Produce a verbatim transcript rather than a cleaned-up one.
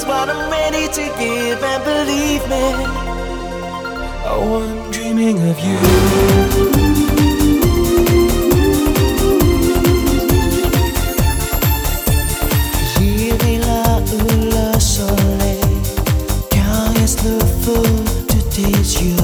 is what I'm ready to give, and believe me, oh, I'm dreaming of you. J'irai là où le soleil caresse le feu de tes yeux.